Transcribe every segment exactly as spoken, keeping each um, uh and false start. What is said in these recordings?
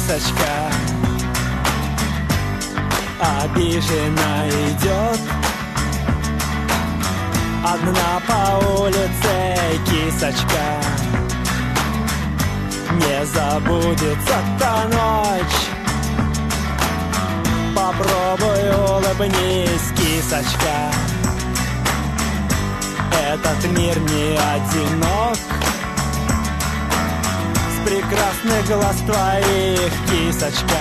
кисочка обиженно идет одна по улице, кисочка. Не забудется та ночь. Попробуй улыбнись, кисочка. Этот мир не одинок. С прекрасных глаз твоих, кисочка.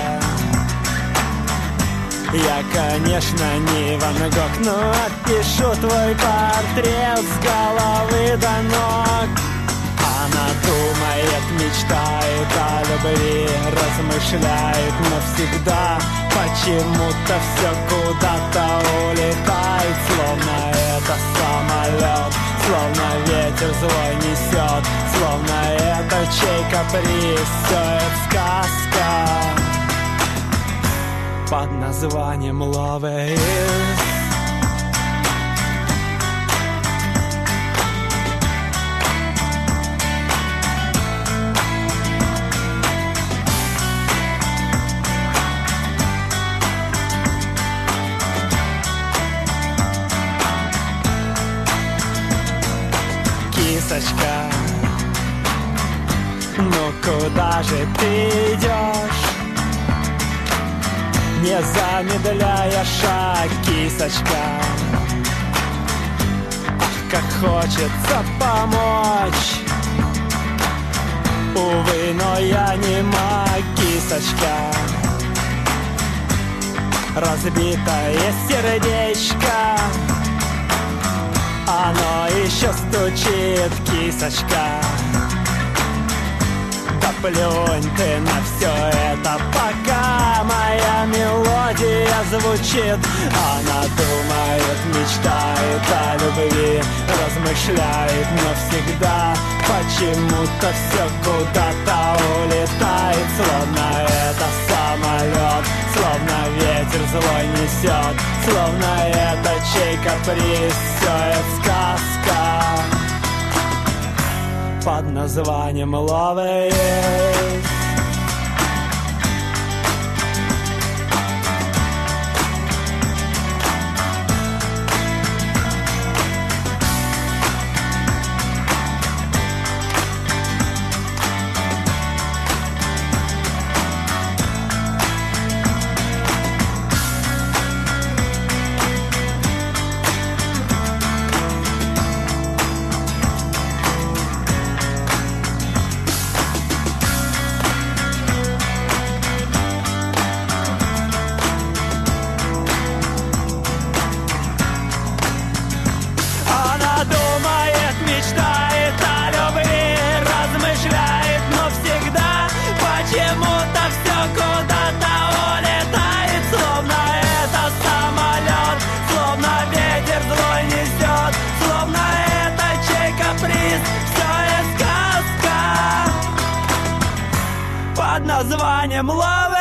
Я, конечно, не Ван Гог, но опишу твой портрет с головы до ног. Она думает, мечтает о любви, размышляет навсегда. Почему-то все куда-то улетает, словно это самолет, словно ветер злой несет, словно это чей каприз, все это сказка под названием Love Is. Кисочка, ну куда же ты идешь? Не замедляя шаг, кисочка. Ах, как хочется помочь. Увы, но я не маг, кисочка. Разбитое сердечко, оно еще стучит, кисочка. Да плюнь ты на все это, пока моя мелодия звучит. Она думает, мечтает о любви, размышляет навсегда. Почему-то все куда-то улетает, словно это самолет, словно ветер злой несет, словно это чей каприз, все это сказка под названием Love Is. Названием Love